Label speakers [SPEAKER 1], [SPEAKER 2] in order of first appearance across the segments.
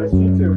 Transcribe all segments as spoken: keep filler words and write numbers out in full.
[SPEAKER 1] простите.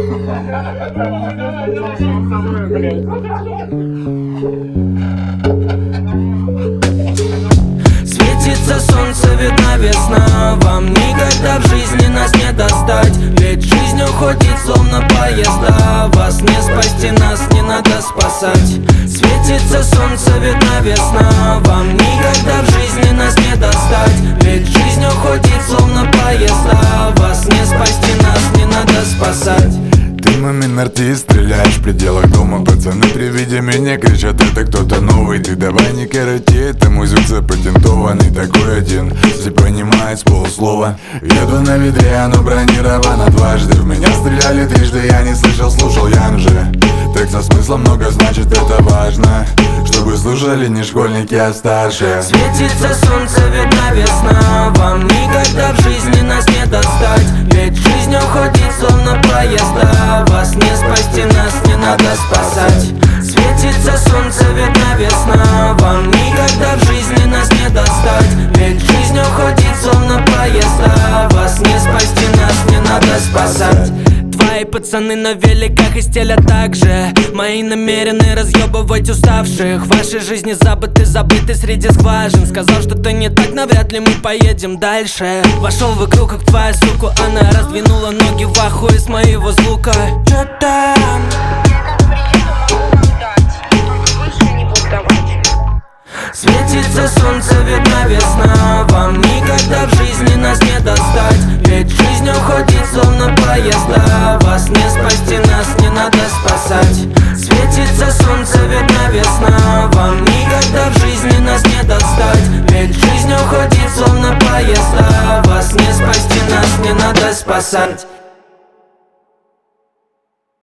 [SPEAKER 2] Светится солнце, видна весна. Вам никогда в жизни нас не достать. Ведь жизнь уходит словно поезда. Вас не спасти, нас не надо спасать. Светится солнце, видна весна. Вам никогда в жизни нас не достать. Ведь жизнь уходит словно поезда. Вас не спасти, нас не надо спасать.
[SPEAKER 3] Ты мамин артист, стреляешь в пределах дома. Пацаны при виде меня кричат: это кто-то новый. Ты давай не короти, это музык запатентованный. Такой один, все понимает с полуслова. Еду на ведре, оно бронировано дважды. В меня стреляли трижды, я не слышал, слушал Ян же. Трек со смыслом много, значит это важно, чтобы слушали не школьники, а старшие.
[SPEAKER 2] Светится солнце, видна весна. Вам никогда в жизни нас не достать. Ведь жизнь уходит словно поезда. Вас не спасти, нас не надо спасать. Светится солнце, видна весна. Вам никогда в жизни нас не достать. Ведь жизнь уходит словно поезда. Вас не спасти, нас не надо спасать. Твои пацаны на великах и стелят так же. Мои намерены разъебывать уставших. В вашей жизни забыты, забыты среди скважин. Сказал что-то не так, навряд ли мы поедем дальше. Вошел в игру, как твоя сука. Она раздвинула ноги в ахуе с моего звука. Чё там? Светится солнце, видна весна. Вам никогда в жизни нас не достать. Ведь жизнь уходит словно поезда. Вас не спасти, нас не надо спасать. Светится солнце, видна весна. Вам никогда в жизни нас не достать. Ведь жизнь уходит словно поезда. Вас не спасти, нас не надо спасать.